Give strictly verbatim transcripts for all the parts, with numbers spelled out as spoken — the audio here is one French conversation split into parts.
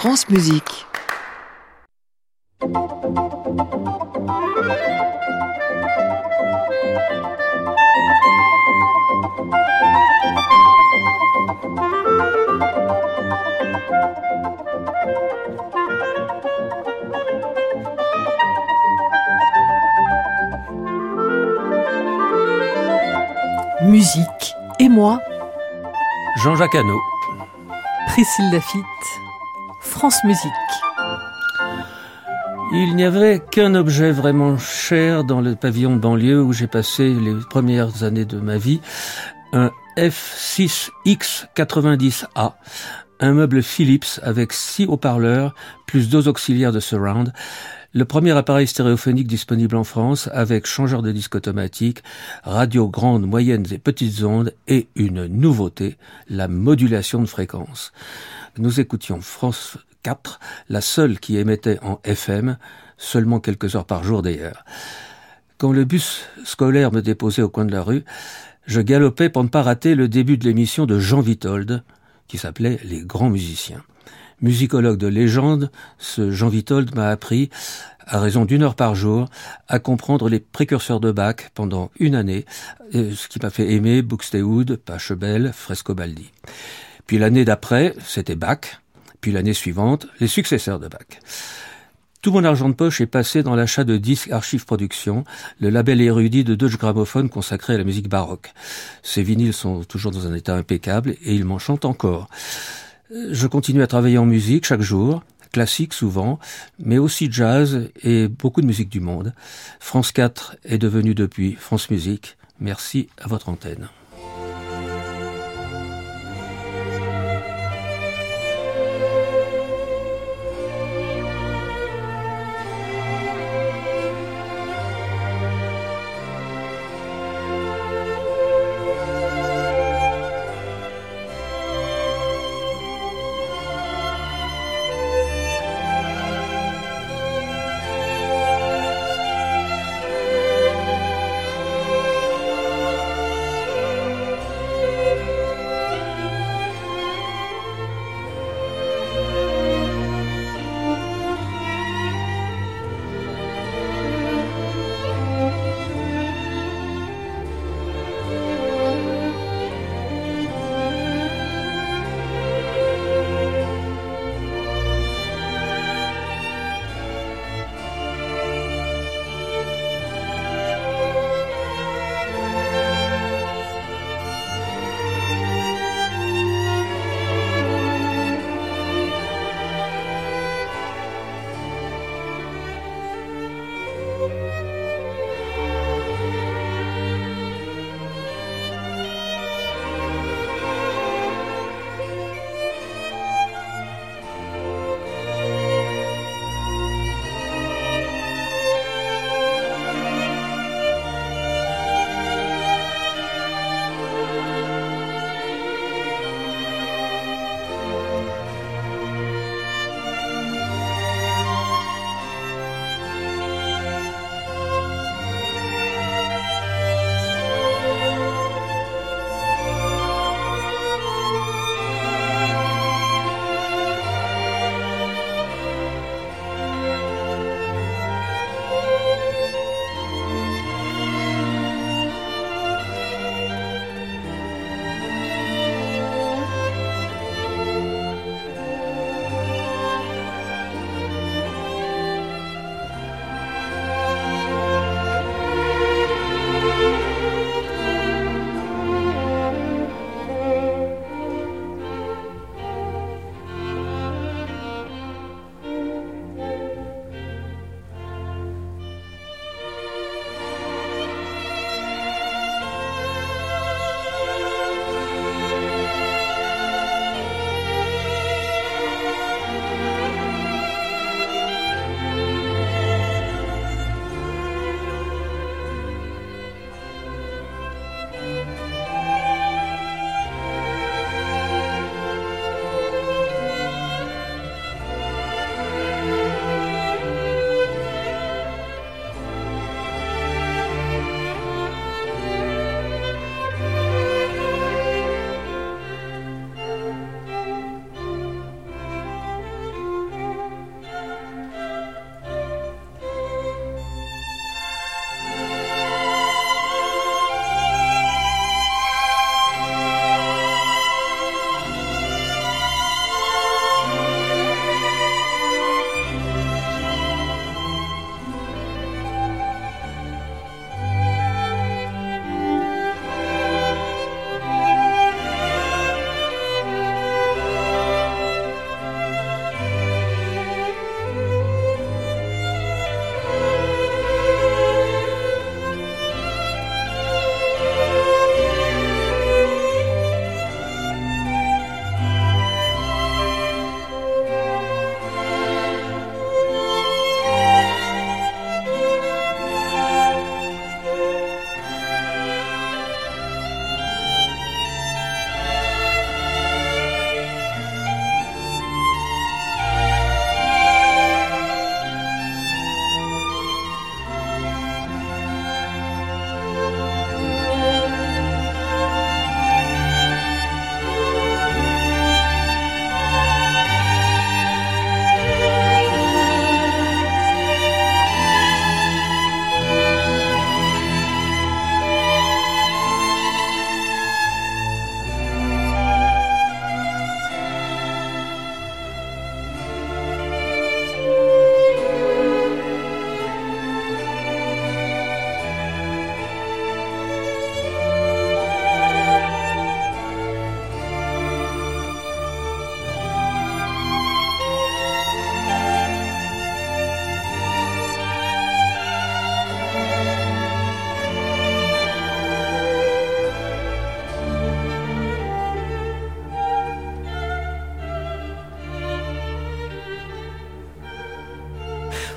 France Musique. Musique et moi, Jean-Jacques Hano, Priscille Lafitte, France Musique. Il n'y avait qu'un objet vraiment cher dans le pavillon de banlieue où j'ai passé les premières années de ma vie, un F six X quatre-vingt-dix A, un meuble Philips avec six haut-parleurs plus deux auxiliaires de surround, le premier appareil stéréophonique disponible en France avec changeur de disque automatique, radio grandes, moyennes et petites ondes et une nouveauté, la modulation de fréquence. Nous écoutions France quatre, la seule qui émettait en F M, seulement quelques heures par jour d'ailleurs. Quand le bus scolaire me déposait au coin de la rue, je galopais pour ne pas rater le début de l'émission de Jean Vitold, qui s'appelait Les Grands Musiciens. Musicologue de légende, ce Jean Vitold m'a appris, à raison d'une heure par jour, à comprendre les précurseurs de Bach pendant une année, ce qui m'a fait aimer Buxtehude, Pachelbel, Frescobaldi. Puis l'année d'après, c'était Bach, puis l'année suivante, les successeurs de Bach. Tout mon argent de poche est passé dans l'achat de disques Archive Productions, le label érudit de Deutsche Grammophon consacré à la musique baroque. Ces vinyles sont toujours dans un état impeccable et ils m'enchantent encore. Je continue à travailler en musique chaque jour, classique souvent, mais aussi jazz et beaucoup de musique du monde. France quatre est devenue depuis France Musique. Merci à votre antenne.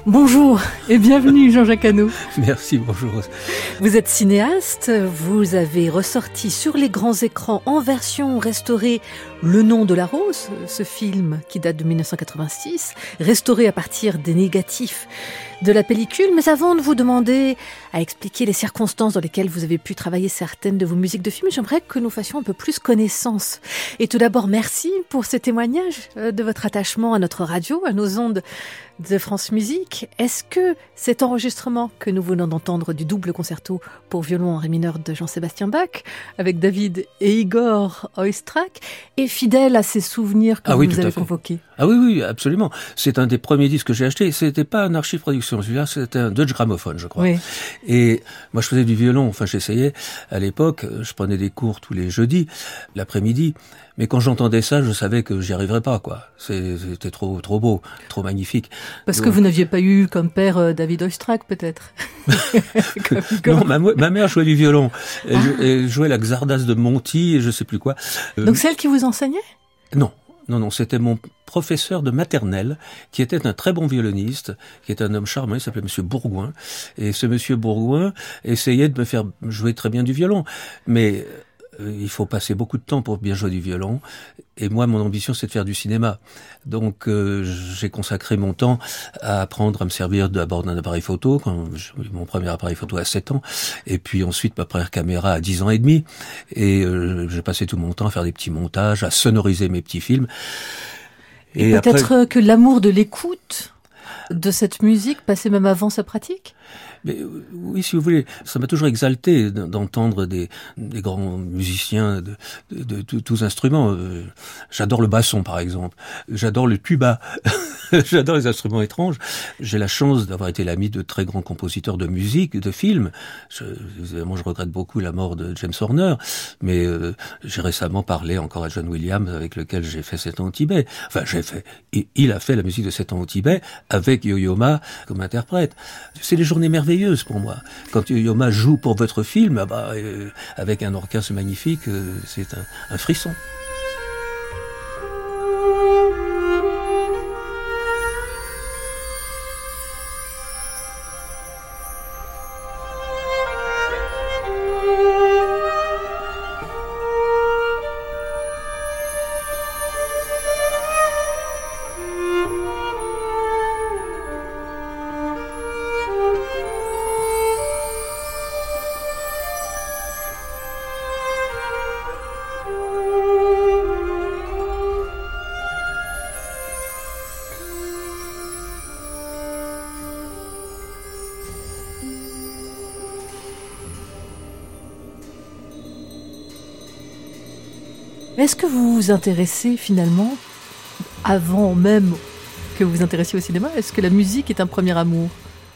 Bonjour et bienvenue Jean-Jacques Hano. Merci, bonjour. Vous êtes cinéaste, vous avez ressorti sur les grands écrans en version restaurée Le nom de la rose, ce film qui date de dix-neuf cent quatre-vingt-six, restauré à partir des négatifs de la pellicule. Mais avant de vous demander à expliquer les circonstances dans lesquelles vous avez pu travailler certaines de vos musiques de films, j'aimerais que nous fassions un peu plus connaissance. Et tout d'abord, merci pour ces témoignages de votre attachement à notre radio, à nos ondes de France Musique. Est-ce que cet enregistrement que nous venons d'entendre du double concerto pour violon en ré mineur de Jean-Sébastien Bach avec David et Igor Oistrakh est fidèle à ces souvenirs que ah vous oui, nous avez fait. convoqués? Ah oui, oui, absolument. C'est un des premiers disques que j'ai acheté. C'était pas un Archive Production, celui-là, c'était un Deutsche Grammophon, je crois. Oui. Et moi, je faisais du violon. Enfin, j'essayais. À l'époque, je prenais des cours tous les jeudis, l'après-midi. Mais quand j'entendais ça, je savais que j'y arriverais pas, quoi. C'était trop, trop beau, trop magnifique. Parce Donc... que vous n'aviez pas eu comme père euh, David Oistrakh, peut-être. comme, comme... Non, ma, ma mère jouait du violon. Elle, ah. elle jouait la Xardas de Monti et je sais plus quoi. Donc euh... c'est elle qui vous enseignait? Non. Non, non, c'était mon professeur de maternelle, qui était un très bon violoniste, qui était un homme charmant, il s'appelait Monsieur Bourgoin. Et ce Monsieur Bourgoin essayait de me faire jouer très bien du violon. Mais euh, il faut passer beaucoup de temps pour bien jouer du violon. Et moi, mon ambition, c'est de faire du cinéma. Donc, euh, j'ai consacré mon temps à apprendre à me servir d'abord d'un appareil photo, quand j'ai eu mon premier appareil photo à sept ans, et puis ensuite ma première caméra à dix ans et demi. Et euh, j'ai passé tout mon temps à faire des petits montages, à sonoriser mes petits films. Et, et peut-être après... que l'amour de l'écoute de cette musique passait même avant sa pratique? Mais oui, si vous voulez, ça m'a toujours exalté d'entendre des, des grands musiciens de, de, de, de tous instruments. J'adore le basson, par exemple. J'adore le tuba. J'adore les instruments étranges. J'ai la chance d'avoir été l'ami de très grands compositeurs de musique, de films. Je, évidemment, je regrette beaucoup la mort de James Horner, mais euh, j'ai récemment parlé encore à John Williams, avec lequel j'ai fait Sept ans au Tibet. Enfin, j'ai fait. Il, il a fait la musique de Sept ans au Tibet avec Yo-Yo Ma comme interprète. C'est des journées merveilleuses pour moi. Quand Yo-Yo Ma joue pour votre film, ah bah, euh, avec un orchestre magnifique, euh, c'est un, un frisson. Est-ce que vous vous intéressez finalement, avant même que vous vous intéressiez au cinéma, est-ce que la musique est un premier amour?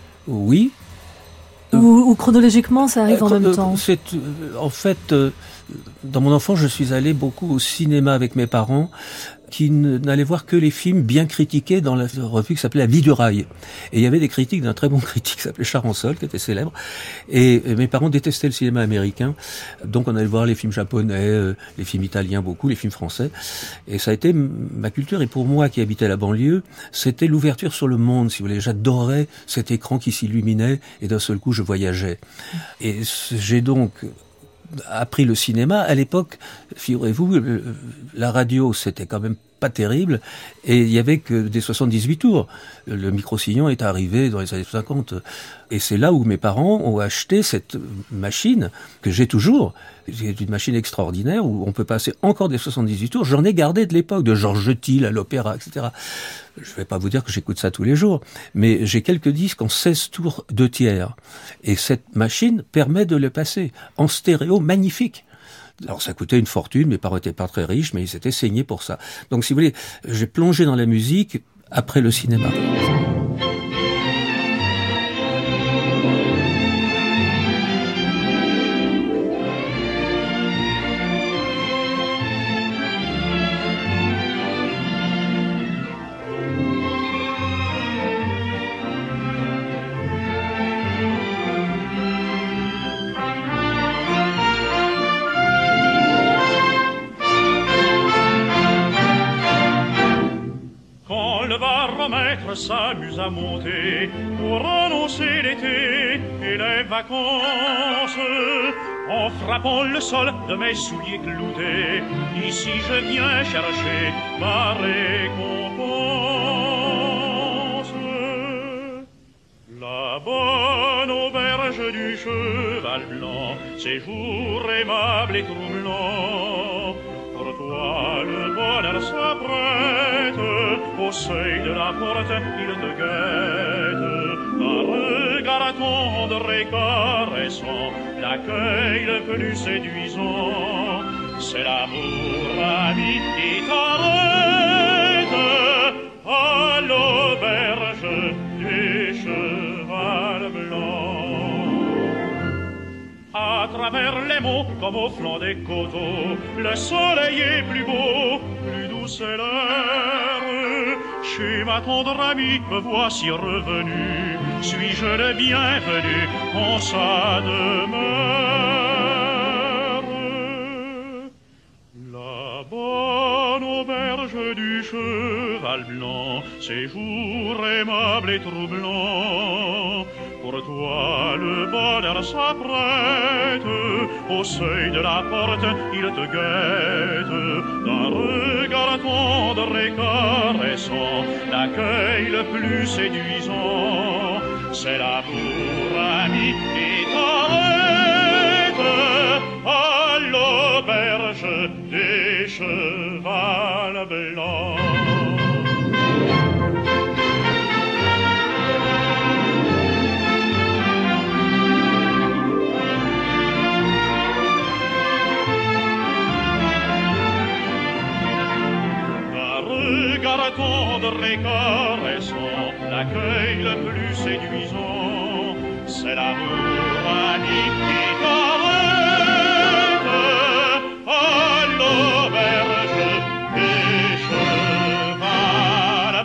Oui. Ou, ou chronologiquement ça arrive euh, en même euh, temps? C'est, euh, En fait, euh, dans mon enfance, je suis allé beaucoup au cinéma avec mes parents, qui n'allaient voir que les films bien critiqués dans la revue qui s'appelait La Vie du Rail. Et il y avait des critiques d'un très bon critique qui s'appelait Charançol, qui était célèbre. Et, et mes parents détestaient le cinéma américain. Donc on allait voir les films japonais, euh, les films italiens beaucoup, les films français. Et ça a été ma culture. Et pour moi, qui habitais la banlieue, c'était l'ouverture sur le monde, si vous voulez. J'adorais cet écran qui s'illuminait et d'un seul coup, je voyageais. Et j'ai donc appris le cinéma. À l'époque, figurez-vous, la radio, c'était quand même pas terrible, et il y avait que des soixante-dix-huit tours. Le micro-sillon est arrivé dans les années cinquante. Et c'est là où mes parents ont acheté cette machine, que j'ai toujours. C'est une machine extraordinaire, où on peut passer encore des soixante-dix-huit tours. J'en ai gardé de l'époque, de Georges Thiel à l'opéra, et cetera. Je vais pas vous dire que j'écoute ça tous les jours, mais j'ai quelques disques en seize tours deux tiers. Et cette machine permet de le passer en stéréo magnifique. Alors ça coûtait une fortune, mes parents étaient pas très riches, mais ils s'étaient saignés pour ça. Donc si vous voulez, j'ai plongé dans la musique après le cinéma. Quand le baromètre s'amuse à monter pour annoncer l'été et les vacances. En frappant le sol de mes souliers cloutés, ici je viens chercher ma récompense. La bonne auberge du cheval blanc, séjour aimable et troublant. Pour toi le bonheur s'apprête, au seuil de la porte il te guette. Un regard tendre et caressant, l'accueil le plus séduisant. C'est l'amour ami qui t'arrête à l'auberge du cheval blanc. À travers les monts comme au flanc des coteaux, le soleil est plus beau, plus douce est l'air. Chez ma tendre amie me voici revenu, suis-je le bienvenu en sa demeure? La bonne auberge du cheval blanc, séjour aimable et troublant. Pour toi le bonheur s'apprête, au seuil de la porte il te guette. D'un regard tendre et caressant, l'accueil le plus séduisant. C'est l'amour ami qui t'arrête à l'auberge des cheval blanc. Tendre et caressant, l'accueil le plus séduisant, c'est l'amour ami qui t'arrête à l'auberge des cheval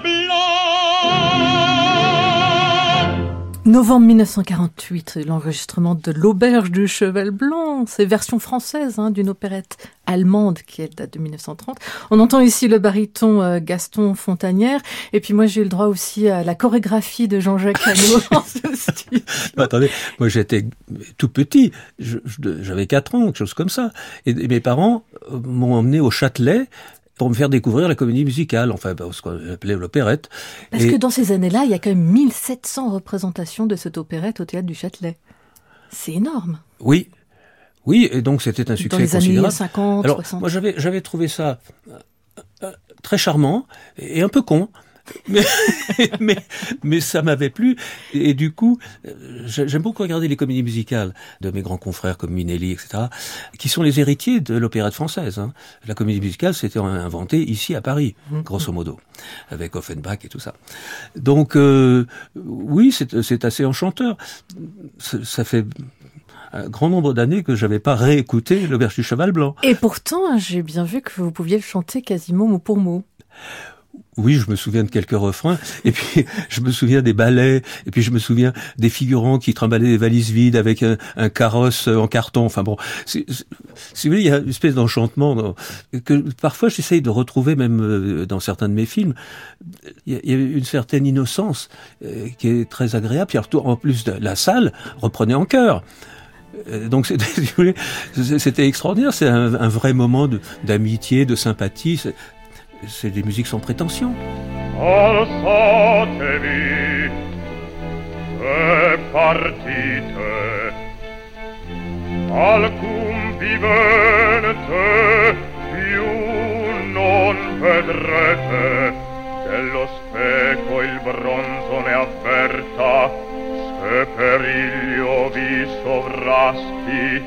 blanc. Novembre mille neuf cent quarante-huit, l'enregistrement de l'Auberge du Cheval Blanc, c'est version française hein, d'une opérette allemande qui date de mille neuf cent trente. On entend ici le baryton euh, Gaston Fontanière, et puis moi j'ai eu le droit aussi à la chorégraphie de Jean-Jacques Hano dans ce studio. Attendez, moi j'étais tout petit, je, je, j'avais quatre ans, quelque chose comme ça, et, et mes parents m'ont emmené au Châtelet pour me faire découvrir la comédie musicale, enfin ce qu'on appelait l'opérette. Parce et... que dans ces années-là, il y a quand même mille sept cents représentations de cette opérette au Théâtre du Châtelet. C'est énorme. Oui, oui, et donc c'était un succès dans les considérable. Années cinquante, Alors, soixante. moi j'avais, j'avais trouvé ça euh, très charmant et un peu con. mais, mais, mais ça m'avait plu, et, et du coup, j'aime beaucoup regarder les comédies musicales de mes grands confrères comme Minelli, et cetera, qui sont les héritiers de l'opérette française. Hein. La comédie musicale, c'était inventé ici à Paris, grosso modo, avec Offenbach et tout ça. Donc, euh, oui, c'est, c'est assez enchanteur. Ça, ça fait un grand nombre d'années que j'avais pas réécouté l'Auberge du Cheval Blanc. Et pourtant, j'ai bien vu que vous pouviez le chanter quasiment mot pour mot. Oui, je me souviens de quelques refrains, et puis je me souviens des ballets, et puis je me souviens des figurants qui trimballaient des valises vides avec un, un carrosse en carton. Enfin bon, c'est, c'est, si vous voulez, il y a une espèce d'enchantement dans, que parfois j'essaye de retrouver même dans certains de mes films. Il y a, il y a une certaine innocence euh, qui est très agréable. Puis en plus de la salle, reprenait en chœur. Donc c'était, si vous voulez, c'était extraordinaire. C'est un, un vrai moment de, d'amitié, de sympathie. C'est, c'est des musiques sans prétention. Alzatevi e partite, alcun vivente più non vedrete, dello speco il bronzo ne avverta, se periglio vi sovrasti,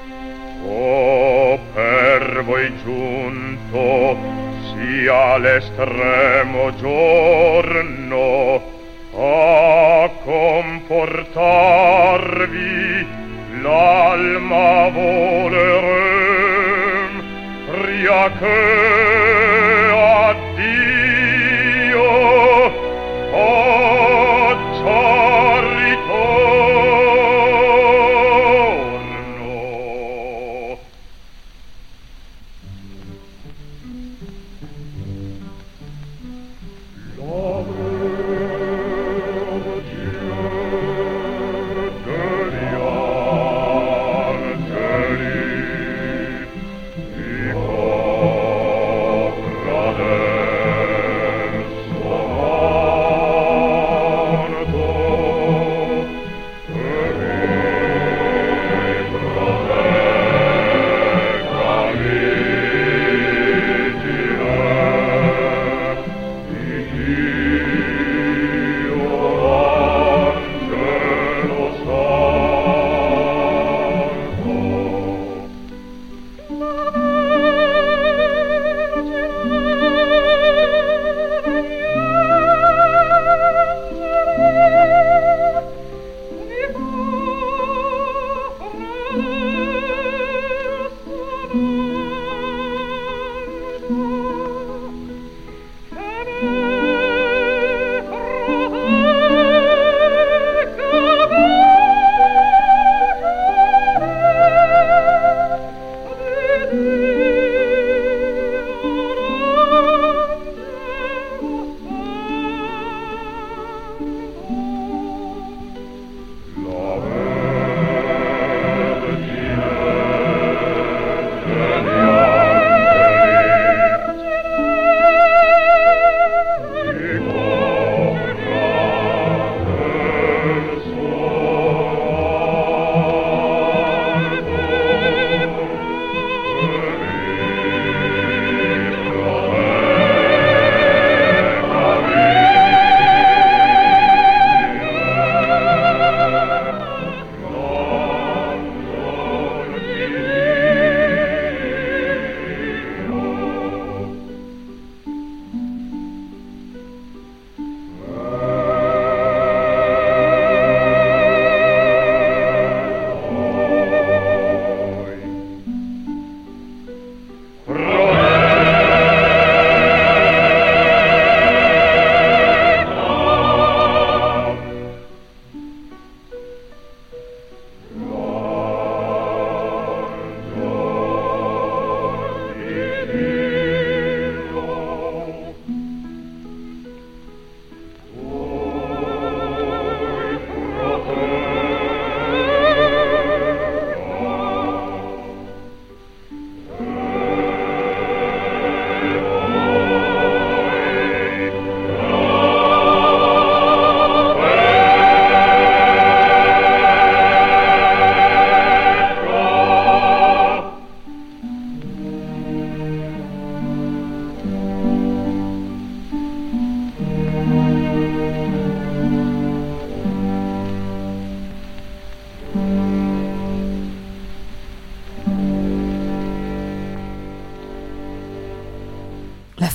o per voi giunto sia l'estremo giorno a confortarvi l'alma volerem, pria che addio faccia ritorno. Lord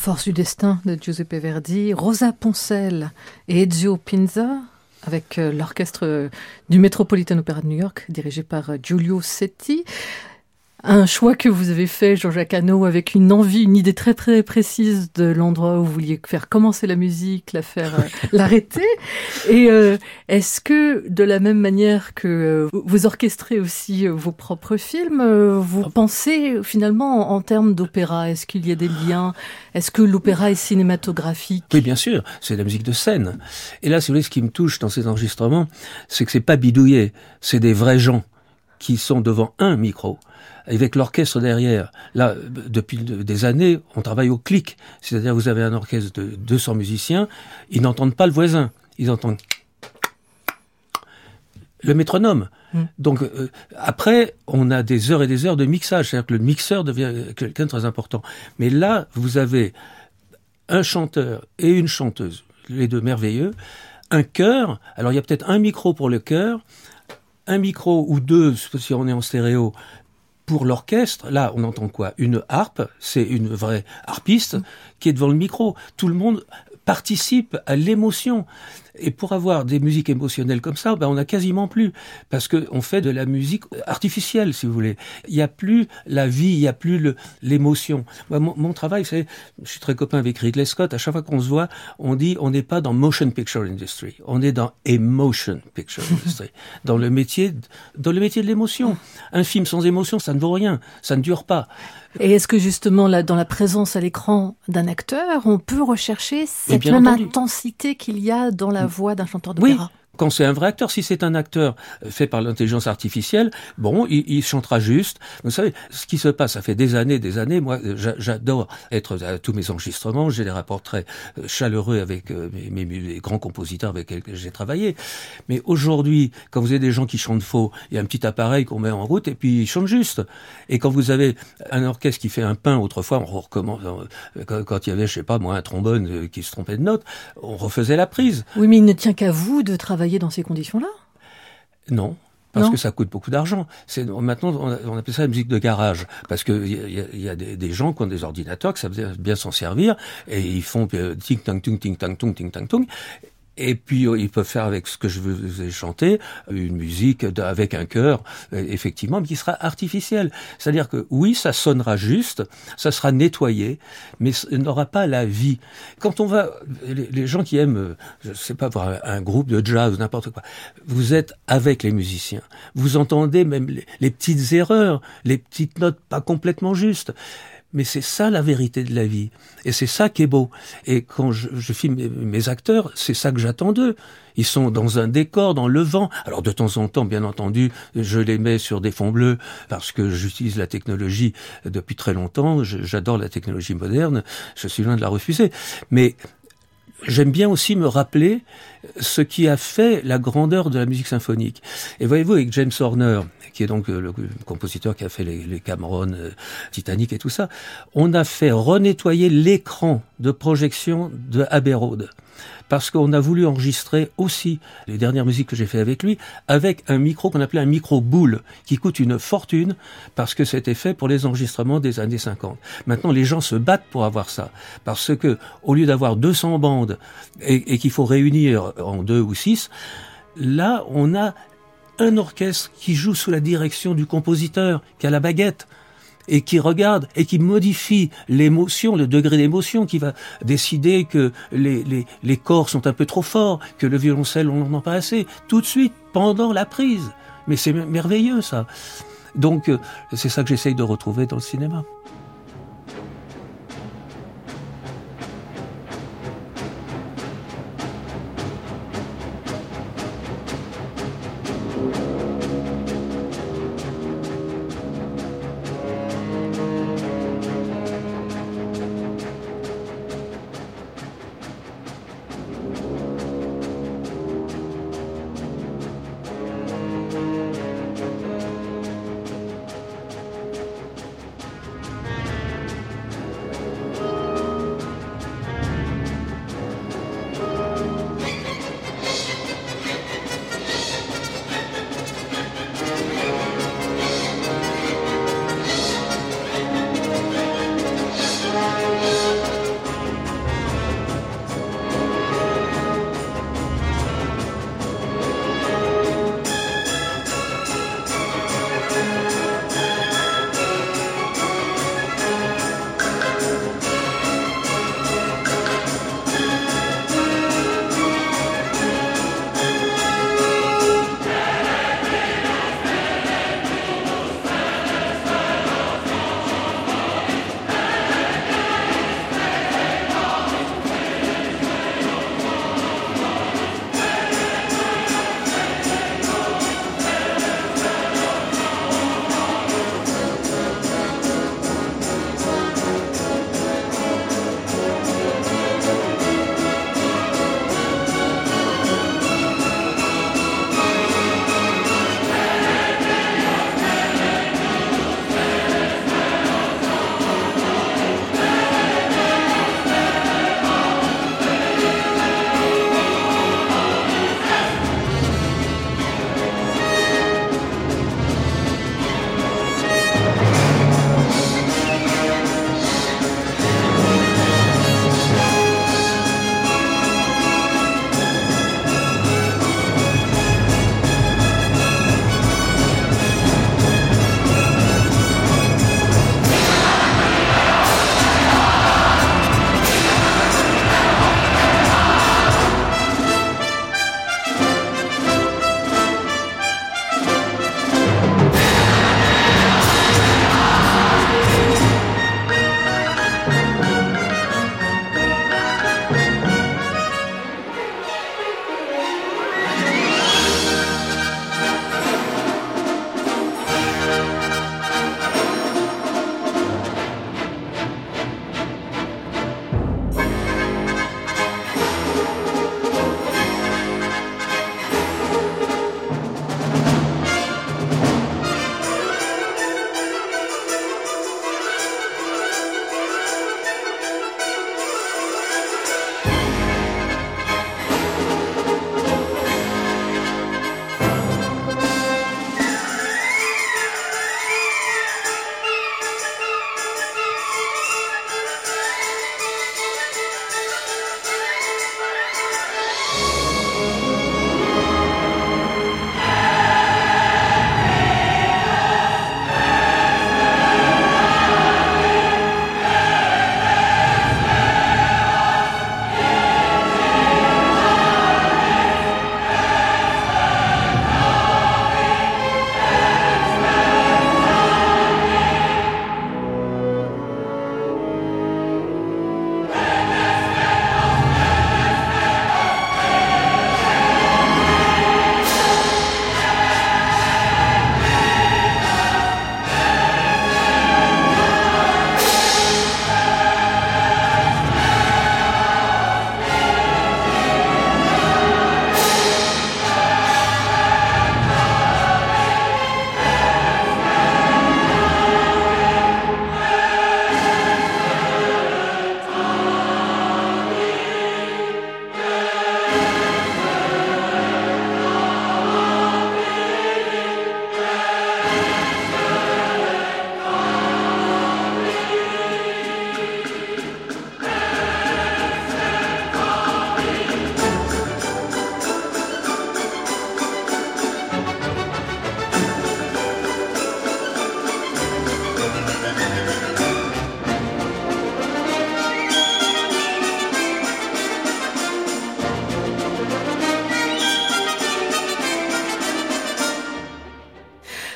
force du destin de Giuseppe Verdi, Rosa Poncel et Ezio Pinza, avec l'orchestre du Metropolitan Opera de New York, dirigé par Giulio Setti. Un choix que vous avez fait, Jean-Jacques Hano, avec une envie, une idée très très précise de l'endroit où vous vouliez faire commencer la musique, la faire euh, l'arrêter. Et euh, est-ce que, de la même manière que euh, vous orchestrez aussi euh, vos propres films, euh, vous pensez finalement en, en termes d'opéra? Est-ce qu'il y a des liens? Est-ce que l'opéra est cinématographique? Oui, bien sûr, c'est de la musique de scène. Et là, si vous voulez, ce qui me touche dans ces enregistrements, c'est que c'est pas bidouillé, c'est des vrais gens qui sont devant un micro, avec l'orchestre derrière. Là, depuis des années, on travaille au clic. C'est-à-dire, vous avez un orchestre de deux cents musiciens, ils n'entendent pas le voisin. Ils entendent le métronome. Mmh. Donc, euh, après, on a des heures et des heures de mixage. C'est-à-dire que le mixeur devient quelqu'un de très important. Mais là, vous avez un chanteur et une chanteuse, les deux merveilleux, un chœur. Alors, il y a peut-être un micro pour le chœur, un micro ou deux, si on est en stéréo, pour l'orchestre. Là, on entend quoi? Une harpe, c'est une vraie harpiste mmh. qui est devant le micro. Tout le monde participe à l'émotion. Et pour avoir des musiques émotionnelles comme ça, ben on a quasiment plus, parce que on fait de la musique artificielle, si vous voulez. Il y a plus la vie, il y a plus le, l'émotion. Moi, mon, mon travail, c'est, je suis très copain avec Ridley Scott. À chaque fois qu'on se voit, on dit, on n'est pas dans motion picture industry, on est dans emotion picture industry, dans le métier, dans le métier de l'émotion. Un film sans émotion, ça ne vaut rien, ça ne dure pas. Et est-ce que justement, là, dans la présence à l'écran d'un acteur, on peut rechercher cette même entendu. intensité qu'il y a dans la voix d'un chanteur d'opéra? Oui. Quand c'est un vrai acteur, si c'est un acteur fait par l'intelligence artificielle, bon, il, il chantera juste. Vous savez, ce qui se passe, ça fait des années, des années. Moi, j'adore être à tous mes enregistrements. J'ai des rapports très chaleureux avec mes, mes, mes grands compositeurs avec lesquels j'ai travaillé. Mais aujourd'hui, quand vous avez des gens qui chantent faux, il y a un petit appareil qu'on met en route et puis ils chantent juste. Et quand vous avez un orchestre qui fait un pain, autrefois, on recommence. Quand, quand il y avait, je sais pas, moi, un trombone qui se trompait de note, on refaisait la prise. Oui, mais il ne tient qu'à vous de travailler dans ces conditions-là? Non. Parce non. que ça coûte beaucoup d'argent. C'est, maintenant, on appelle ça la musique de garage. Parce que il y a, y a des, des gens qui ont des ordinateurs, qui savent bien s'en servir, et ils font ting-tang-tung, ting-tang-tung, ting-tang-tung. Et puis, ils peuvent faire avec ce que je vous ai chanté, une musique avec un chœur, effectivement, mais qui sera artificielle. C'est-à-dire que, oui, ça sonnera juste, ça sera nettoyé, mais ça n'aura pas la vie. Quand on va, les, les gens qui aiment, je sais pas, voir un, un groupe de jazz ou n'importe quoi, vous êtes avec les musiciens. Vous entendez même les, les petites erreurs, les petites notes pas complètement justes. Mais c'est ça la vérité de la vie. Et c'est ça qui est beau. Et quand je, je filme mes, mes acteurs, c'est ça que j'attends d'eux. Ils sont dans un décor, dans le vent. Alors de temps en temps, bien entendu, je les mets sur des fonds bleus parce que j'utilise la technologie depuis très longtemps. Je, j'adore la technologie moderne. Je suis loin de la refuser. Mais j'aime bien aussi me rappeler ce qui a fait la grandeur de la musique symphonique. Et voyez-vous, avec James Horner, qui est donc le compositeur qui a fait les, les Cameron, euh, Titanic et tout ça, on a fait renettoyer l'écran de projection de Abbey Road. Parce qu'on a voulu enregistrer aussi les dernières musiques que j'ai fait avec lui avec un micro qu'on appelait un micro boule qui coûte une fortune parce que c'était fait pour les enregistrements des années cinquante. Maintenant, les gens se battent pour avoir ça parce que au lieu d'avoir deux cents bandes et, et qu'il faut réunir en deux ou six, là, on a un orchestre qui joue sous la direction du compositeur qui a la baguette et qui regarde et qui modifie l'émotion, le degré d'émotion, qui va décider que les, les, les corps sont un peu trop forts, que le violoncelle, on n'en entend pas assez, tout de suite, pendant la prise. Mais c'est merveilleux, ça. Donc, c'est ça que j'essaye de retrouver dans le cinéma.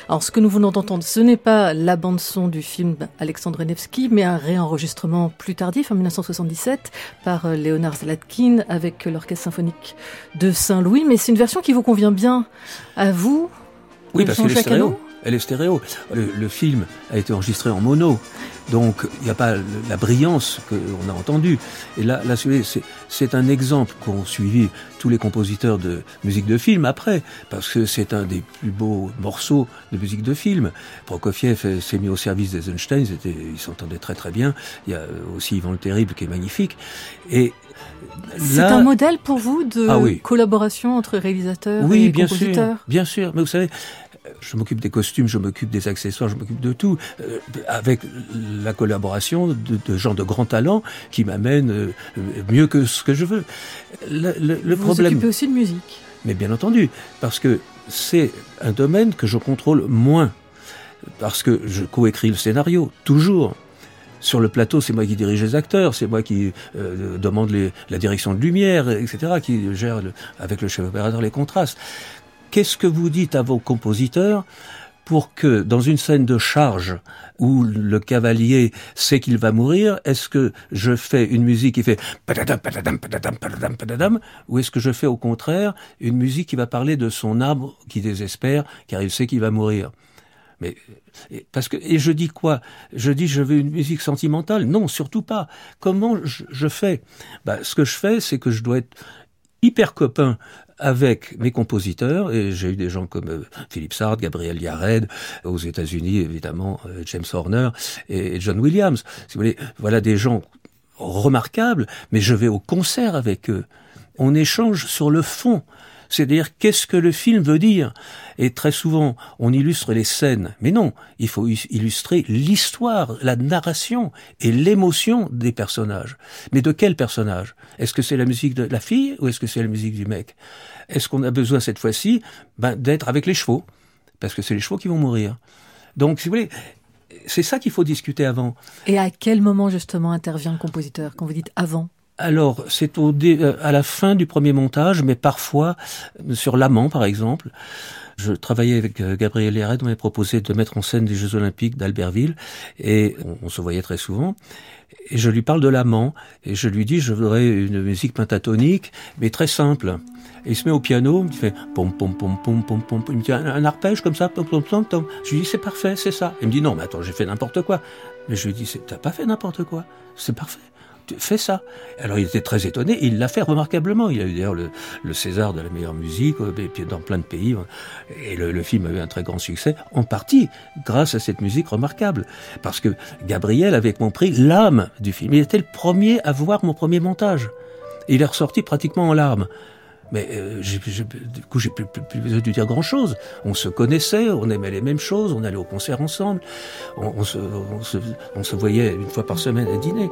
Alors, ce que nous venons d'entendre, ce n'est pas la bande-son du film Alexandre Nevsky, mais un réenregistrement plus tardif, en dix-neuf cent soixante-dix-sept, par Leonard Zlatkin, avec l'Orchestre symphonique de Saint-Louis. Mais c'est une version qui vous convient bien à vous? Oui, parce qu'elle est stéréo. Elle est stéréo. Le, le film a été enregistré en mono, donc il n'y a pas la brillance qu'on a entendue. Et là, là c'est, c'est un exemple qu'ont suivi tous les compositeurs de musique de film après, parce que c'est un des plus beaux morceaux de musique de film. Prokofiev s'est mis au service d'Eisenstein, ils, étaient, ils s'entendaient très très bien. Il y a aussi Yvan le Terrible qui est magnifique. Et c'est là, un modèle pour vous de ah oui. collaboration entre réalisateurs oui, et bien compositeurs? sûr, bien sûr. Mais vous savez, je m'occupe des costumes, je m'occupe des accessoires, je m'occupe de tout, euh, avec la collaboration de, de gens de grand talent qui m'amènent euh, mieux que ce que je veux. Le, le, le vous problème. Vous occupez aussi de musique. Mais bien entendu, parce que c'est un domaine que je contrôle moins, parce que je coécris le scénario, toujours. Sur le plateau, c'est moi qui dirige les acteurs, c'est moi qui euh, demande les, la direction de lumière, et cetera, qui gère le, avec le chef opérateur les contrastes. Qu'est-ce que vous dites à vos compositeurs pour que, dans une scène de charge où le cavalier sait qu'il va mourir, est-ce que je fais une musique qui fait patadam, patadam, patadam, patadam, patadam, ou est-ce que je fais au contraire une musique qui va parler de son âme qui désespère car il sait qu'il va mourir? Mais parce que et je dis quoi? Je dis je veux une musique sentimentale? Non, surtout pas. Comment je, je fais? Bah, ce que je fais, c'est que je dois être hyper copain avec mes compositeurs, et j'ai eu des gens comme euh, Philippe Sard, Gabriel Yared, aux États-Unis évidemment euh, James Horner et, et John Williams. Si vous voulez, voilà des gens remarquables, mais je vais au concert avec eux. On échange sur le fond. C'est-à-dire, qu'est-ce que le film veut dire? Et très souvent, on illustre les scènes. Mais non, il faut illustrer l'histoire, la narration et l'émotion des personnages. Mais de quel personnage? Est-ce que c'est la musique de la fille ou est-ce que c'est la musique du mec? Est-ce qu'on a besoin cette fois-ci ben, d'être avec les chevaux? Parce que c'est les chevaux qui vont mourir. Donc, si vous voulez, c'est ça qu'il faut discuter avant. Et à quel moment, justement, intervient le compositeur, quand vous dites avant? Alors, c'est au dé, à la fin du premier montage, mais parfois, sur l'amant, par exemple, je travaillais avec Gabriel Yared, on m'avait proposé de mettre en scène des Jeux Olympiques d'Albertville, et on, on se voyait très souvent, et je lui parle de l'amant, et je lui dis, je voudrais une musique pentatonique, mais très simple. Et il se met au piano, il fait pom pom pom pom pom pom, il me dit un, un arpège comme ça, pom pom pom pom. Je lui dis, c'est parfait, c'est ça. Il me dit, non, mais attends, j'ai fait n'importe quoi. Mais je lui dis, c'est, t'as pas fait n'importe quoi, c'est parfait. Fais ça. Alors il était très étonné, et il l'a fait remarquablement. Il a eu d'ailleurs le, le César de la meilleure musique, et puis dans plein de pays, et le, le film a eu un très grand succès, en partie grâce à cette musique remarquable. Parce que Gabriel avait compris l'âme du film. Il était le premier à voir mon premier montage. Et il est ressorti pratiquement en larmes. Mais euh, j'ai, j'ai, du coup, j'ai plus, plus, plus besoin de dire grand-chose. On se connaissait, on aimait les mêmes choses, on allait au concert ensemble, on, on, se, on, se, on se voyait une fois par semaine à dîner.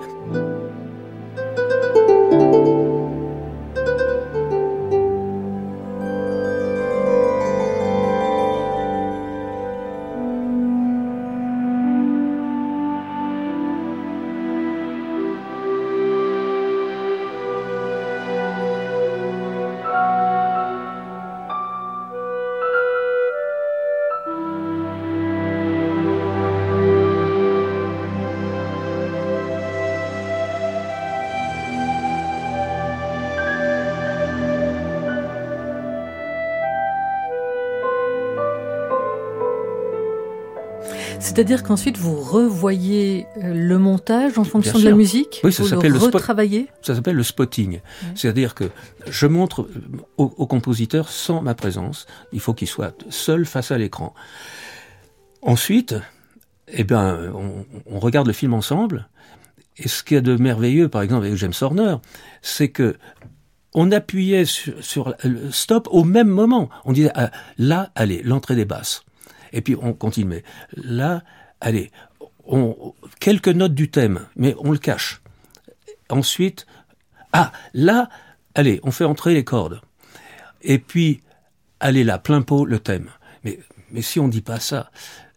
C'est-à-dire qu'ensuite vous revoyez le montage en fonction Bien de sûr. la musique, oui, ça vous s'appelle le le spot. retravaillez. Ça s'appelle le spotting. Ouais. C'est-à-dire que je montre au, au compositeur sans ma présence. Il faut qu'il soit seul face à l'écran. Ensuite, eh ben, on, on regarde le film ensemble. Et ce qu'il y a de merveilleux, par exemple, avec James Horner, c'est que on appuyait sur, sur le stop au même moment. On disait, ah, là, allez, l'entrée des basses. Et puis on continue. Là, allez, on, quelques notes du thème, mais on le cache. Ensuite, ah, là, allez, on fait entrer les cordes. Et puis, allez là, plein pot, le thème. Mais, mais si on dit pas ça,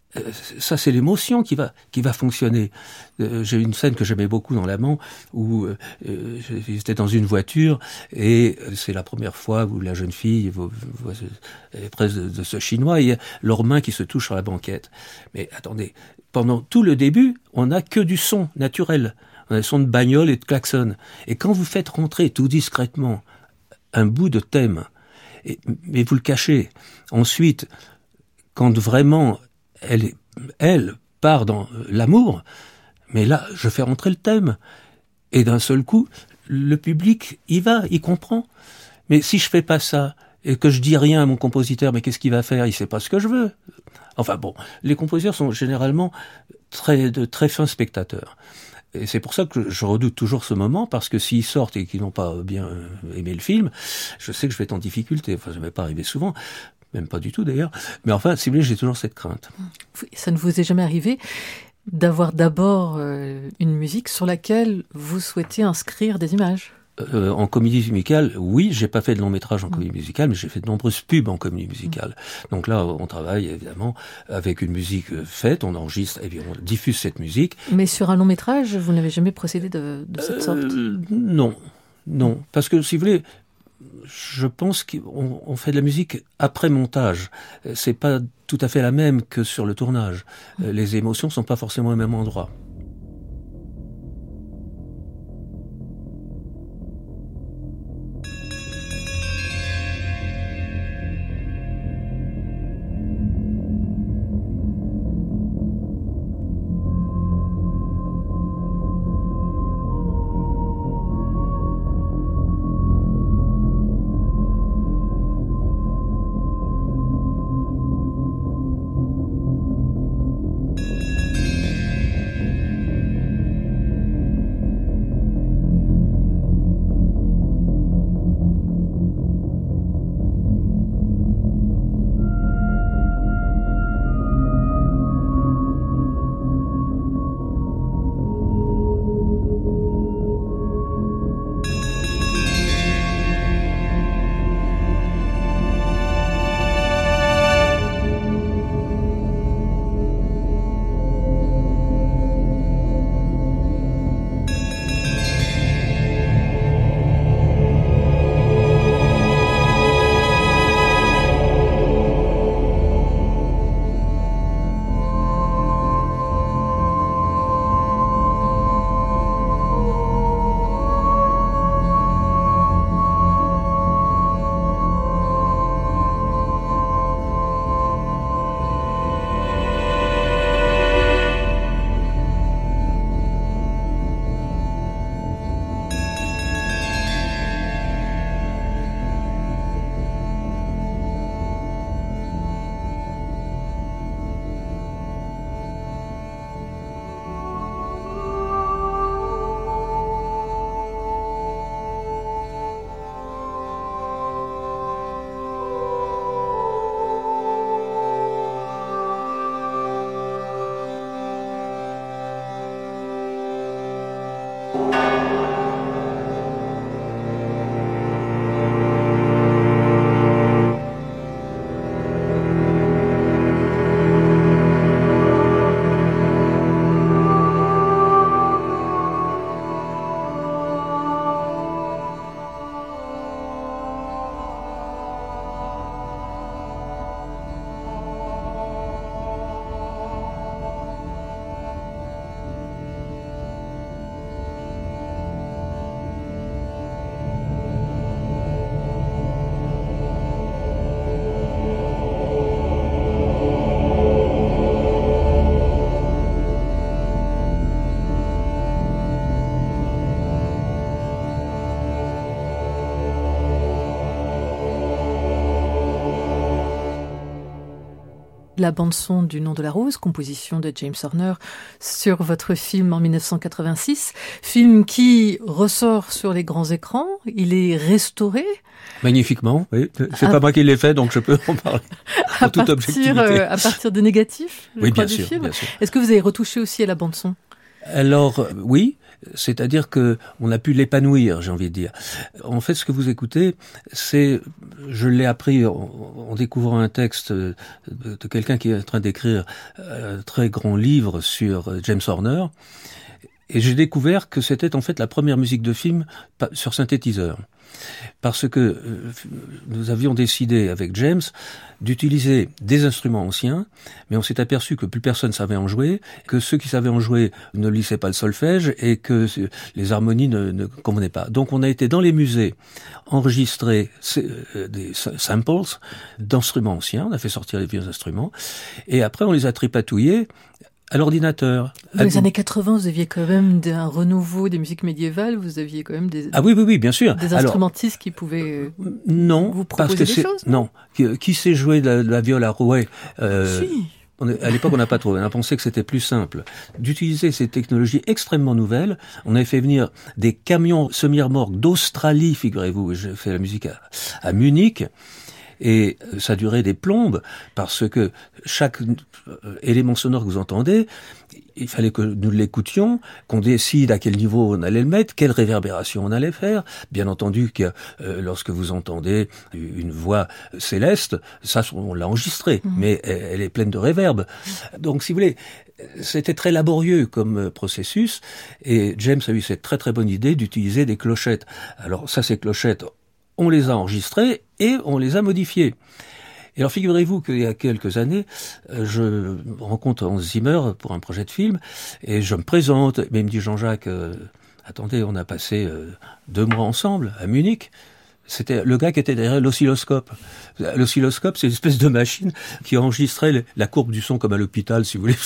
ça c'est l'émotion qui va qui va fonctionner. Euh, j'ai une scène que j'aimais beaucoup dans L'Amant où euh, j'étais dans une voiture et c'est la première fois où la jeune fille voit, voit, est près de, de ce Chinois et il y a leurs mains qui se touchent sur la banquette. Mais attendez, pendant tout le début, on n'a que du son naturel. On a des sons de bagnole et de klaxon. Et quand vous faites rentrer tout discrètement un bout de thème, et, mais vous le cachez, ensuite, quand vraiment elle, elle part dans l'amour, mais là, je fais rentrer le thème. Et d'un seul coup, le public y va, il comprend. Mais si je fais pas ça, et que je dis rien à mon compositeur, mais qu'est-ce qu'il va faire? Il sait pas ce que je veux. Enfin bon, les compositeurs sont généralement très, de très fins spectateurs. Et c'est pour ça que je redoute toujours ce moment, parce que s'ils sortent et qu'ils n'ont pas bien aimé le film, je sais que je vais être en difficulté. Enfin, ça m'est pas arrivé souvent. Même pas du tout d'ailleurs. Mais enfin, si vous voulez, j'ai toujours cette crainte. Ça ne vous est jamais arrivé d'avoir d'abord euh, une musique sur laquelle vous souhaitez inscrire des images? euh, En comédie musicale, oui, j'ai pas fait de long métrage en comédie musicale, mais j'ai fait de nombreuses pubs en comédie musicale. Donc là, on travaille évidemment avec une musique faite, on enregistre et puis on diffuse cette musique. Mais sur un long métrage, vous n'avez jamais procédé de, de cette sorte? euh, Non, non. Parce que si vous voulez, je pense qu'on on fait de la musique après montage. C'est pas tout à fait la même que sur le tournage. Les émotions sont pas forcément au même endroit. La bande-son du Nom de la Rose, composition de James Horner sur votre film en mille neuf cent quatre-vingt-six, film qui ressort sur les grands écrans, il est restauré. Magnifiquement, oui. C'est à... pas moi qui l'ai fait, donc je peux en parler en toute objectivité. Euh, à partir de négatifs, je oui, crois, bien du sûr, film. bien sûr. Est-ce que vous avez retouché aussi à la bande-son? Alors, euh, oui. C'est-à-dire que on a pu l'épanouir, j'ai envie de dire. En fait, ce que vous écoutez, c'est je l'ai appris en, en découvrant un texte de, de quelqu'un qui est en train d'écrire un très grand livre sur James Horner. Et j'ai découvert que c'était en fait la première musique de film sur synthétiseur. Parce que euh, nous avions décidé avec James d'utiliser des instruments anciens, mais on s'est aperçu que plus personne savait en jouer, que ceux qui savaient en jouer ne lissaient pas le solfège et que les harmonies ne, ne convenaient pas. Donc on a été dans les musées enregistrer euh, des samples d'instruments anciens, on a fait sortir les vieux instruments, et après on les a tripatouillés à l'ordinateur. Dans les années quatre-vingts, vous aviez quand même un renouveau des musiques médiévales, vous aviez quand même des, ah oui, oui, oui, bien sûr. des instrumentistes Alors, qui pouvaient non, vous parce proposer que des c'est, choses. Non, qui, qui sait jouer de la, de la viole à rouet euh, si. on est, à l'époque, on n'a pas trouvé. On a pensé que c'était plus simple d'utiliser ces technologies extrêmement nouvelles. On avait fait venir des camions semi-remorques d'Australie, figurez-vous. J'ai fait la musique à, à Munich. Et ça durait des plombes, parce que chaque élément sonore que vous entendez, il fallait que nous l'écoutions, qu'on décide à quel niveau on allait le mettre, quelle réverbération on allait faire. Bien entendu que euh, lorsque vous entendez une voix céleste, ça on l'a enregistré, mmh. mais elle est pleine de réverb. Donc si vous voulez, c'était très laborieux comme processus, et James a eu cette très très bonne idée d'utiliser des clochettes. Alors ça, ces clochettes, on les a enregistrées et on les a modifiées. Et alors figurez-vous qu'il y a quelques années, je rencontre Hans Zimmer pour un projet de film, et je me présente, mais il me dit Jean-Jacques, euh, attendez, on a passé euh, deux mois ensemble à Munich. C'était le gars qui était derrière l'oscilloscope. L'oscilloscope, c'est une espèce de machine qui enregistrait la courbe du son comme à l'hôpital, si vous voulez.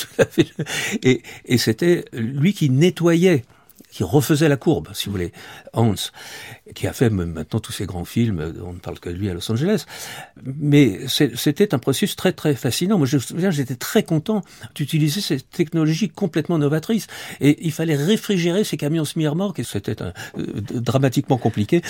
Et, et c'était lui qui nettoyait, qui refaisait la courbe, si vous voulez, Hans, qui a fait maintenant tous ces grands films, on ne parle que de lui à Los Angeles. Mais c'était un processus très très fascinant. Moi, je me souviens, j'étais très content d'utiliser cette technologie complètement novatrice. Et il fallait réfrigérer ces camions semi-remorques, et c'était un, euh, dramatiquement compliqué.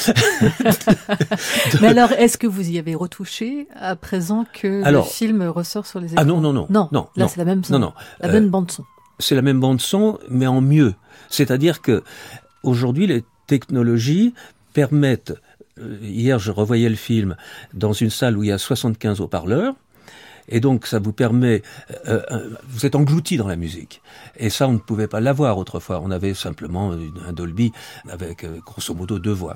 Mais alors, est-ce que vous y avez retouché à présent que alors, le film ressort sur les écrans? Ah non, non, non. Non, non là non, c'est la même son, non, non. la euh, bonne bande-son. C'est la même bande-son, mais en mieux. C'est-à-dire que aujourd'hui, les technologies permettent. Euh, hier, je revoyais le film dans une salle où il y a soixante-quinze haut-parleurs, et donc ça vous permet. Euh, euh, vous êtes englouti dans la musique, et ça, on ne pouvait pas l'avoir autrefois. On avait simplement une, un Dolby avec euh, grosso modo deux voix.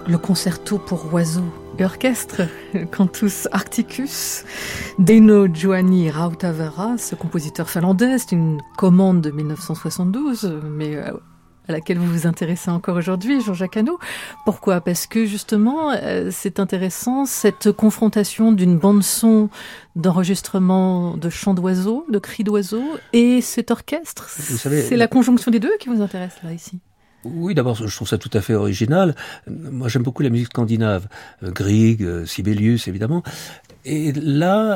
le concerto pour oiseaux et orchestre, Cantus Arcticus, d'Eino Giovanni Rautavaara, ce compositeur finlandais. C'est une commande de mille neuf cent soixante-douze, mais à laquelle vous vous intéressez encore aujourd'hui, Jean-Jacques Hano. Pourquoi ? Parce que justement, c'est intéressant, cette confrontation d'une bande-son d'enregistrement de chants d'oiseaux, de cris d'oiseaux, et cet orchestre. Vous savez, c'est la conjonction des deux qui vous intéresse là, ici ? Oui, d'abord, je trouve ça tout à fait original. Moi, j'aime beaucoup la musique scandinave. Grieg, Sibelius, évidemment. Et là,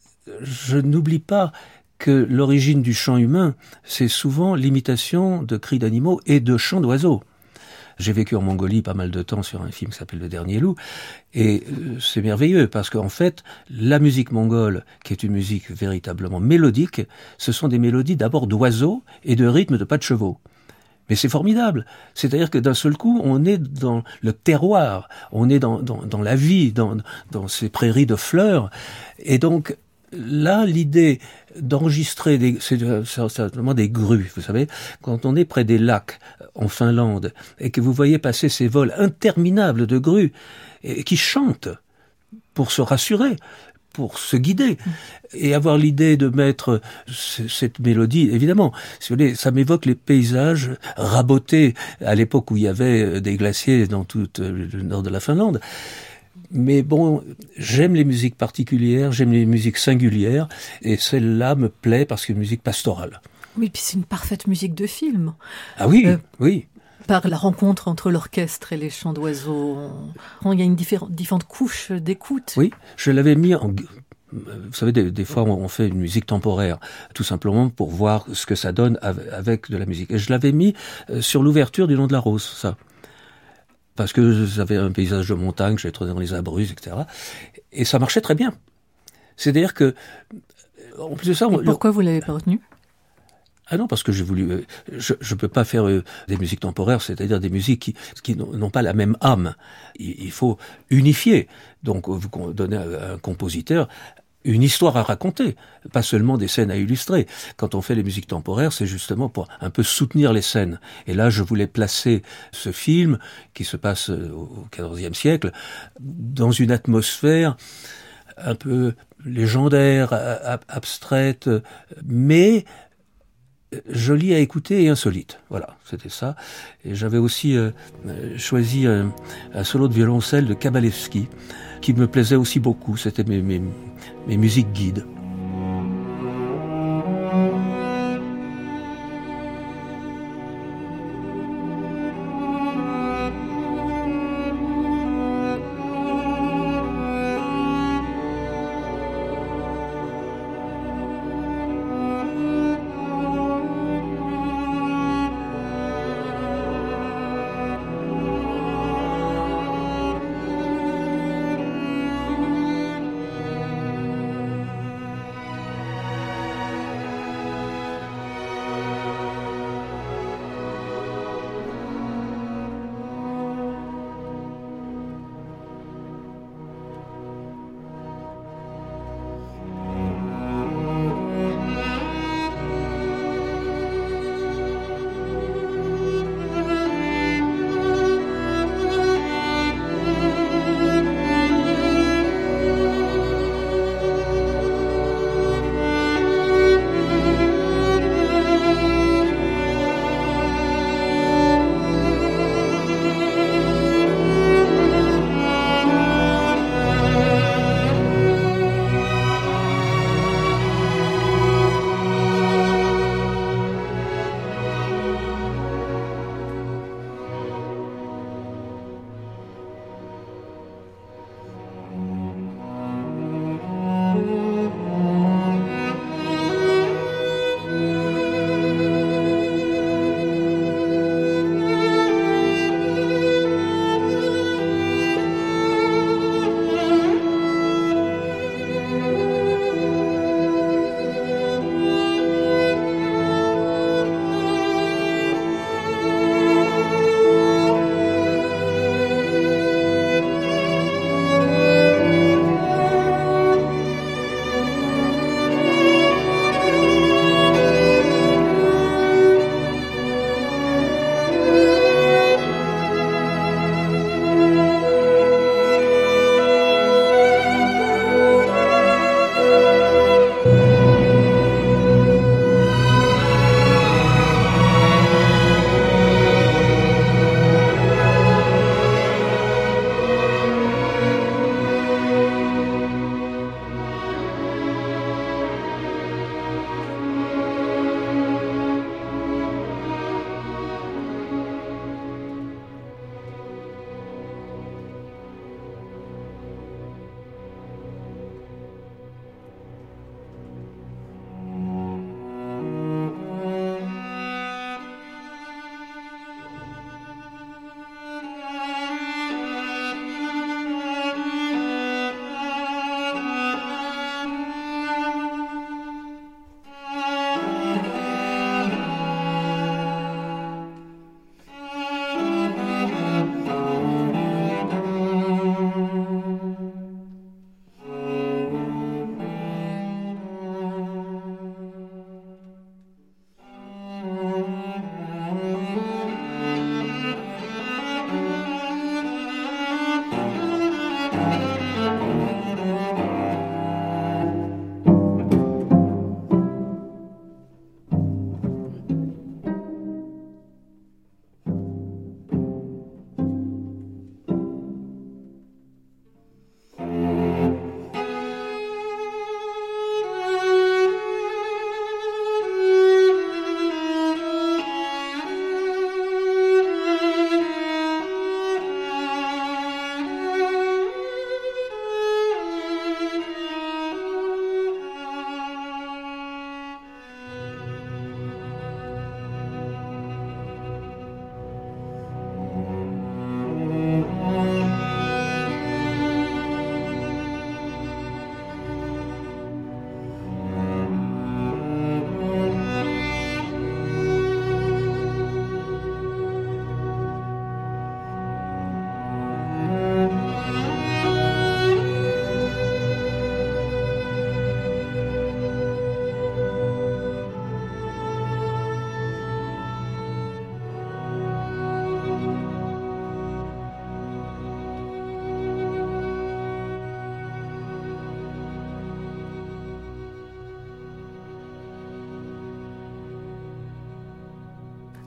je n'oublie pas que l'origine du chant humain, c'est souvent l'imitation de cris d'animaux et de chants d'oiseaux. J'ai vécu en Mongolie pas mal de temps sur un film qui s'appelle Le Dernier Loup, et c'est merveilleux parce qu'en fait, la musique mongole, qui est une musique véritablement mélodique, ce sont des mélodies d'abord d'oiseaux et de rythmes de pas de chevaux. Mais c'est formidable. C'est-à-dire que d'un seul coup, on est dans le terroir, on est dans, dans, dans la vie, dans, dans ces prairies de fleurs. Et donc, là, l'idée d'enregistrer des, c'est certainement des grues, vous savez, quand on est près des lacs en Finlande et que vous voyez passer ces vols interminables de grues et, qui chantent pour se rassurer, pour se guider, et avoir l'idée de mettre c- cette mélodie, évidemment, si vous voulez, ça m'évoque les paysages rabotés à l'époque où il y avait des glaciers dans tout le nord de la Finlande. Mais bon, j'aime les musiques particulières, j'aime les musiques singulières, et celle-là me plaît parce que c'est une musique pastorale. Oui, puis c'est une parfaite musique de film. Ah oui, euh, oui. Par la rencontre entre l'orchestre et les chants d'oiseaux, on... il y a une différente, différente couche d'écoute. Oui, je l'avais mis en... Vous savez, des, des fois, on fait une musique temporaire, tout simplement pour voir ce que ça donne avec de la musique. Et je l'avais mis sur l'ouverture du Nom de la Rose, ça. Parce que j'avais un paysage de montagne, j'allais trouvé dans les Abruzzes, et cetera. Et ça marchait très bien. C'est-à-dire que, en plus de ça... Et pourquoi le... vous l'avez pas retenu ? Ah non, parce que j'ai voulu, euh, je je peux pas faire euh, des musiques temporaires, c'est-à-dire des musiques qui qui n'ont pas la même âme. Il, il faut unifier. Donc vous donnez à un compositeur une histoire à raconter, pas seulement des scènes à illustrer. Quand on fait les musiques temporaires, c'est justement pour un peu soutenir les scènes. Et là, je voulais placer ce film qui se passe au quatorzième siècle dans une atmosphère un peu légendaire, abstraite, mais jolie à écouter et insolite. Voilà, c'était ça. Et j'avais aussi euh, choisi un, un solo de violoncelle de Kabalevski qui me plaisait aussi beaucoup. C'était mes, mes, mes musiques guides.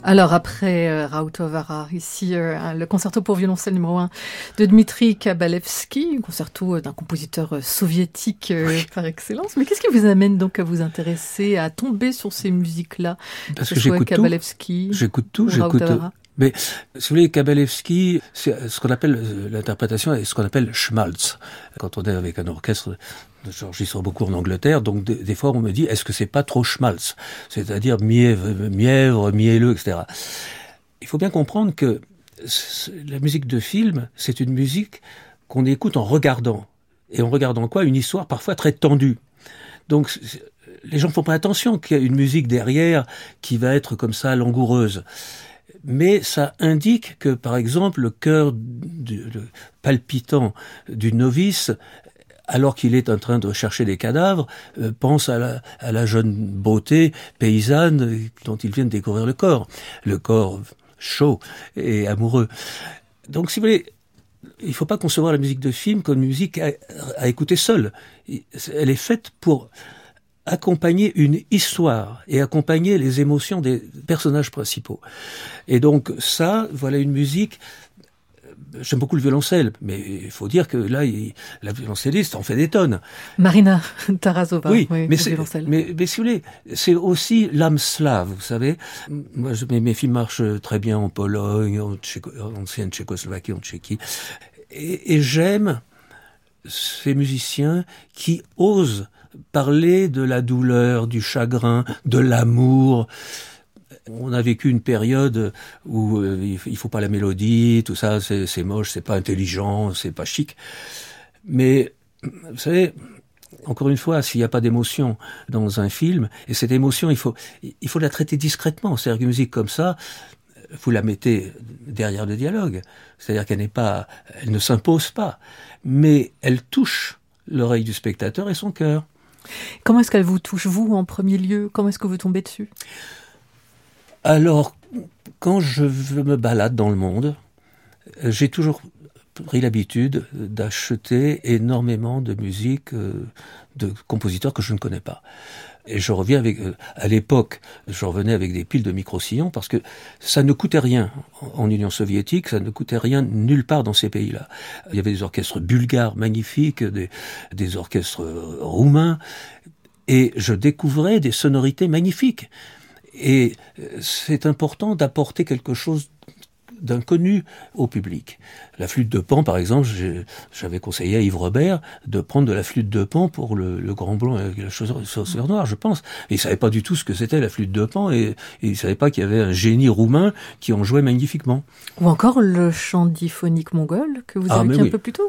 Alors après euh, Rautovara, ici euh, le concerto pour violoncelle numéro un de Dmitri Kabalevski, un concerto d'un compositeur euh, soviétique euh, oui. par excellence. Mais qu'est-ce qui vous amène donc à vous intéresser, à tomber sur ces musiques-là? Parce que, que j'écoute tout. J'écoute tout, j'écoute. Mais si vous voulez, Kabalevski, c'est ce qu'on appelle l'interprétation, est ce qu'on appelle schmaltz. Quand on est avec un orchestre, j'enregistre beaucoup en Angleterre, donc des, des fois on me dit est-ce que c'est pas trop schmaltz, c'est-à-dire mièvre, mièvre, mielleux, et cetera. Il faut bien comprendre que la musique de film, c'est une musique qu'on écoute en regardant. Et en regardant quoi? Une histoire parfois très tendue. Donc les gens ne font pas attention qu'il y a une musique derrière qui va être comme ça langoureuse. Mais ça indique que, par exemple, le cœur du, le palpitant du novice, alors qu'il est en train de chercher des cadavres, euh, pense à la, à la jeune beauté paysanne dont il vient de découvrir le corps. Le corps chaud et amoureux. Donc, si vous voulez, il ne faut pas concevoir la musique de film comme une musique à, à écouter seule. Elle est faite pour accompagner une histoire et accompagner les émotions des personnages principaux. Et donc ça, voilà une musique. J'aime beaucoup le violoncelle, mais il faut dire que là, il, la violoncelliste en fait des tonnes. Marina Tarasova, oui, oui mais, c'est, mais, mais si vous voulez, c'est aussi l'âme slave, vous savez. Moi, je, mes, mes films marchent très bien en Pologne, en, Tchéco, en ancienne Tchécoslovaquie, en Tchéquie. Et, et j'aime ces musiciens qui osent parler de la douleur, du chagrin, de l'amour. On a vécu une période où euh, il faut pas la mélodie, tout ça, c'est, c'est moche, c'est pas intelligent, c'est pas chic. Mais, vous savez, encore une fois, s'il n'y a pas d'émotion dans un film, et cette émotion, il faut, il faut la traiter discrètement. C'est-à-dire qu'une musique comme ça, vous la mettez derrière le dialogue. C'est-à-dire qu'elle n'est pas, elle ne s'impose pas. Mais elle touche l'oreille du spectateur et son cœur. Comment est-ce qu'elle vous touche, vous, en premier lieu? Comment est-ce que vous tombez dessus? Alors, quand je me balade dans le monde, j'ai toujours pris l'habitude d'acheter énormément de musique de compositeurs que je ne connais pas. Et je reviens avec, à l'époque, je revenais avec des piles de micro-sillons parce que ça ne coûtait rien en Union soviétique, ça ne coûtait rien nulle part dans ces pays-là. Il y avait des orchestres bulgares magnifiques, des, des orchestres roumains, et je découvrais des sonorités magnifiques. Et c'est important d'apporter quelque chose d'inconnu au public. La flûte de Pan, par exemple, j'ai, j'avais conseillé à Yves Robert de prendre de la flûte de Pan pour le, le Grand Blond et la Chaussure Noire, je pense. Et il savait pas du tout ce que c'était la flûte de Pan et, et il savait pas qu'il y avait un génie roumain qui en jouait magnifiquement. Ou encore le chant diphonique mongol que vous avez ah, dit un oui. peu plus tôt.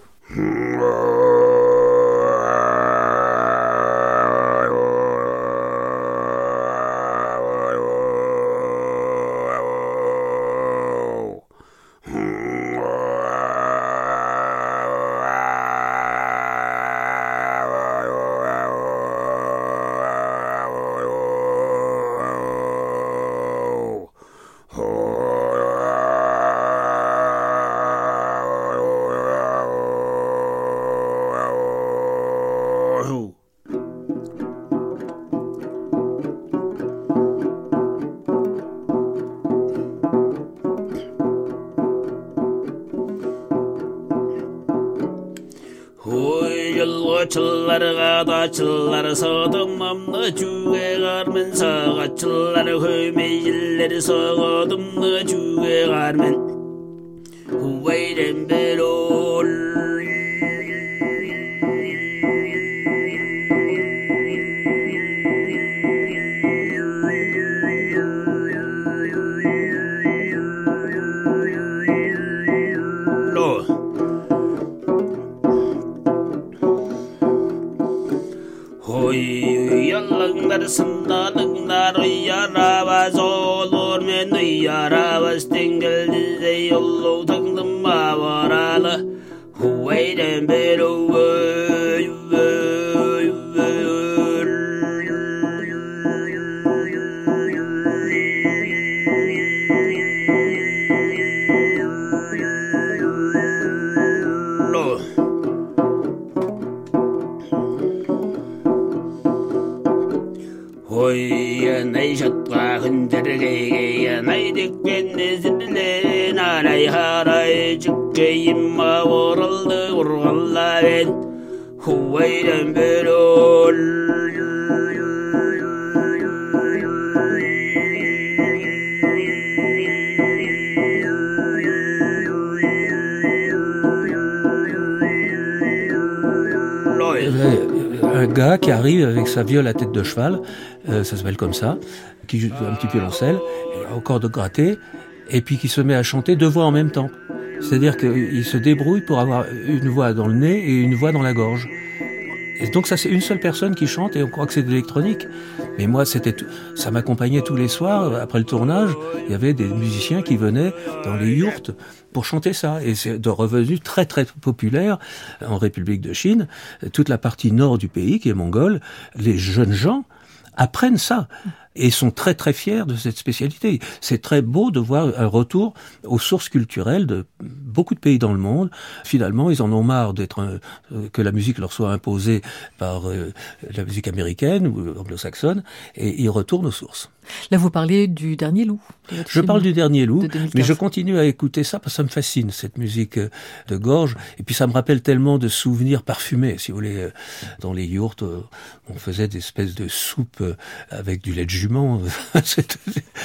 Çıllara da çıllara sağdım amna cüge garmen sağa çıllara hömeyilleri sağdım da cüge garmen huveyden belol Sındalıklar yarabaz olur men yarabaz tingildi de yollu tandım bavaralı huveyden beri 젖과 흔들게 나이득변 스들레 나라이 하라이 죽게 임마 오랄드 오랄라벤 후웨이런 베롤 Un gars qui arrive avec sa viole à tête de cheval, euh, ça s'appelle comme ça, qui joue un petit violoncelle, au cordes grattées, et puis qui se met à chanter deux voix en même temps. C'est-à-dire qu'il se débrouille pour avoir une voix dans le nez et une voix dans la gorge. Et donc ça, c'est une seule personne qui chante et on croit que c'est de l'électronique. Mais moi, c'était tout, ça m'accompagnait tous les soirs. Après le tournage, il y avait des musiciens qui venaient dans les yourtes pour chanter ça. Et c'est de revenu très très populaire en République de Chine. Toute la partie nord du pays, qui est mongole, les jeunes gens apprennent ça et sont très très fiers de cette spécialité. C'est très beau de voir un retour aux sources culturelles de beaucoup de pays dans le monde. Finalement, ils en ont marre d'être un, que la musique leur soit imposée par euh, la musique américaine ou anglo-saxonne, et ils retournent aux sources. Là, vous parlez du Dernier Loup. Je parle du Dernier Loup, mais je continue à écouter ça parce que ça me fascine, cette musique de gorge. Et puis ça me rappelle tellement de souvenirs parfumés. Si vous voulez, dans les yourtes, on faisait des espèces de soupes avec du lait de jument. C'est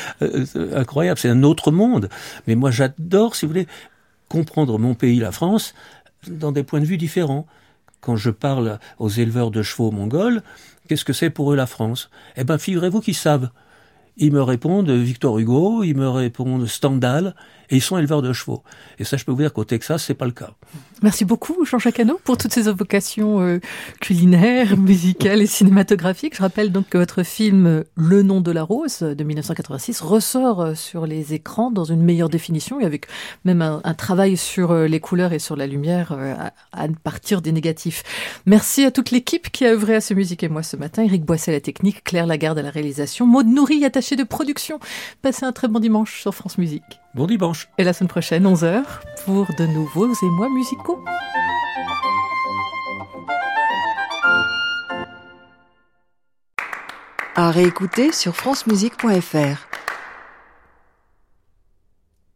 incroyable, c'est un autre monde. Mais moi, j'adore, si vous voulez, comprendre mon pays, la France, dans des points de vue différents. Quand je parle aux éleveurs de chevaux mongols, qu'est-ce que c'est pour eux la France ? Eh ben, figurez-vous qu'ils savent. Ils me répondent Victor Hugo, ils me répondent Stendhal, et ils sont éleveurs de chevaux. Et ça, je peux vous dire qu'au Texas, c'est pas le cas. Merci beaucoup, Jean-Jacques Hano, pour toutes ces évocations euh, culinaires, musicales et cinématographiques. Je rappelle donc que votre film Le nom de la rose, de dix-neuf cent quatre-vingt-six, ressort sur les écrans dans une meilleure définition, et avec même un, un travail sur les couleurs et sur la lumière euh, à, à partir des négatifs. Merci à toute l'équipe qui a œuvré à ce Musique et moi ce matin. Éric Boisset à la technique, Claire Lagarde à la réalisation, Maud Nourri, attachée de production. Passez un très bon dimanche sur France Musique. Bon dimanche. Et la semaine prochaine, onze heures, pour de nouveaux émois musicaux. À réécouter sur francemusique point f r.